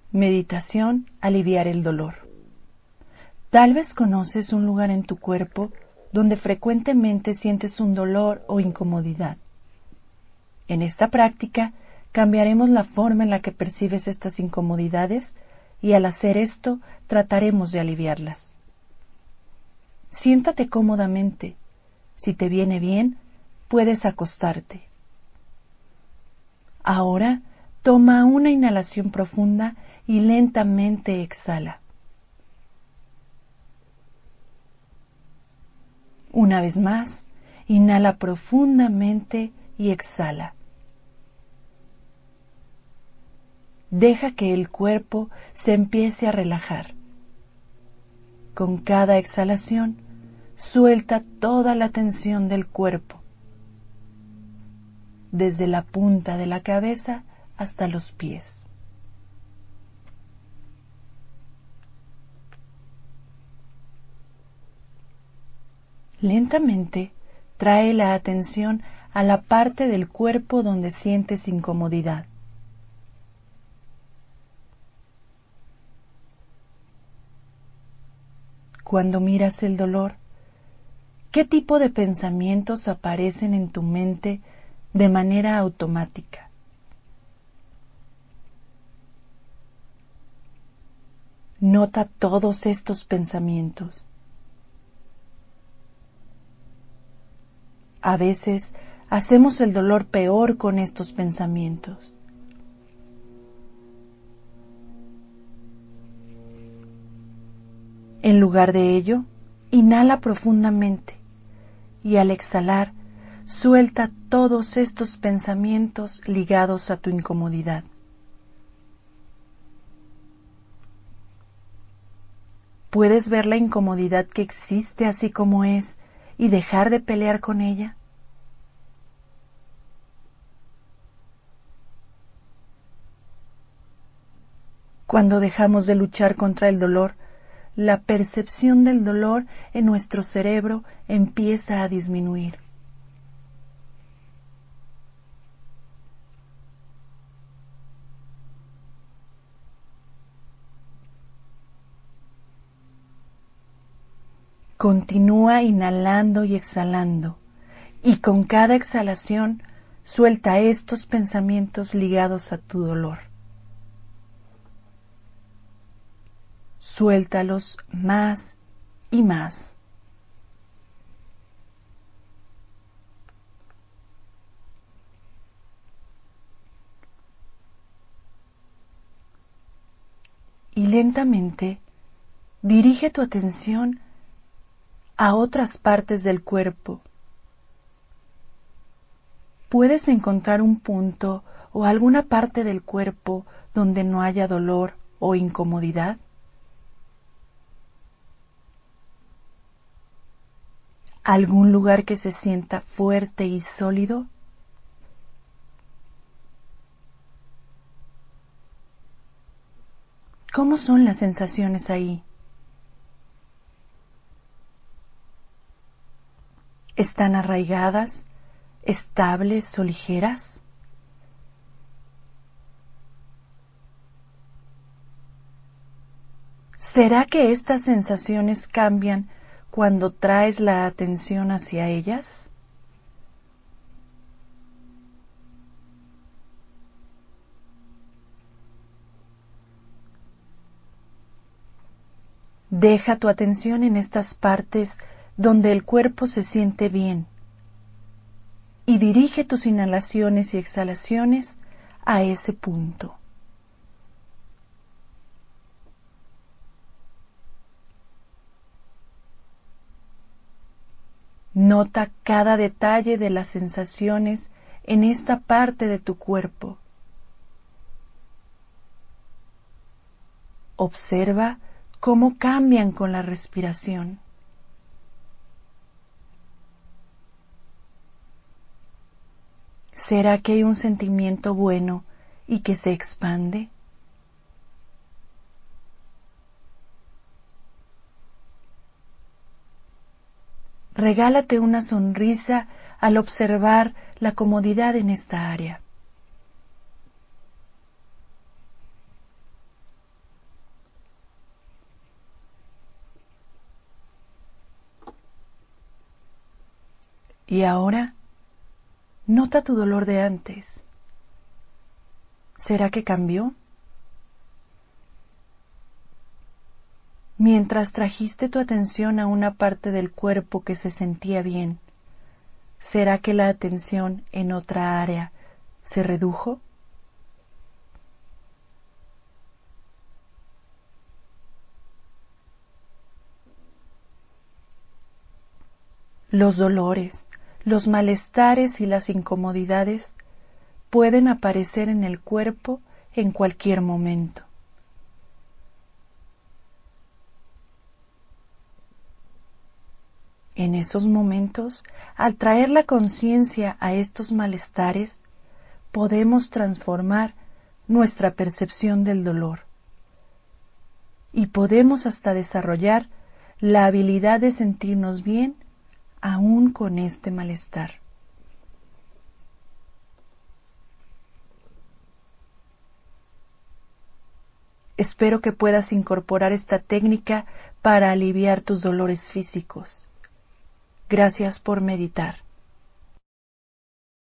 Meditación, aliviar el dolor. Tal vez conoces un lugar en tu cuerpo donde frecuentemente sientes un dolor o incomodidad. En esta práctica, cambiaremos la forma en la que percibes estas incomodidades y al hacer esto, trataremos de aliviarlas. Siéntate cómodamente. Si te viene bien, puedes acostarte. Ahora, toma una inhalación profunda y lentamente exhala. Una vez más, inhala profundamente y exhala. Deja que el cuerpo se empiece a relajar. Con cada exhalación, suelta toda la tensión del cuerpo, desde la punta de la cabeza hasta los pies. Lentamente, trae la atención a la parte del cuerpo donde sientes incomodidad. Cuando miras el dolor, ¿qué tipo de pensamientos aparecen en tu mente de manera automática? Nota todos estos pensamientos. A veces hacemos el dolor peor con estos pensamientos. En lugar de ello, inhala profundamente y al exhalar, suelta todos estos pensamientos ligados a tu incomodidad. ¿Puedes ver la incomodidad que existe así como es y dejar de pelear con ella? Cuando dejamos de luchar contra el dolor, la percepción del dolor en nuestro cerebro empieza a disminuir. Continúa inhalando y exhalando, y con cada exhalación suelta estos pensamientos ligados a tu dolor. Suéltalos más y más. Y lentamente dirige tu atención a otras partes del cuerpo. ¿Puedes encontrar un punto o alguna parte del cuerpo donde no haya dolor o incomodidad? ¿Algún lugar que se sienta fuerte y sólido? ¿Cómo son las sensaciones ahí? ¿Están arraigadas, estables o ligeras? ¿Será que estas sensaciones cambian cuando traes la atención hacia ellas? Deja tu atención en estas partes donde el cuerpo se siente bien y dirige tus inhalaciones y exhalaciones a ese punto. Nota cada detalle de las sensaciones en esta parte de tu cuerpo. Observa cómo cambian con la respiración. ¿Será que hay un sentimiento bueno y que se expande? Regálate una sonrisa al observar la comodidad en esta área. Y ahora, nota tu dolor de antes. ¿Será que cambió? Mientras trajiste tu atención a una parte del cuerpo que se sentía bien, ¿será que la atención en otra área se redujo? Los dolores, los malestares y las incomodidades pueden aparecer en el cuerpo en cualquier momento. En esos momentos, al traer la conciencia a estos malestares, podemos transformar nuestra percepción del dolor y podemos hasta desarrollar la habilidad de sentirnos bien aún con este malestar. Espero que puedas incorporar esta técnica para aliviar tus dolores físicos. Gracias por meditar.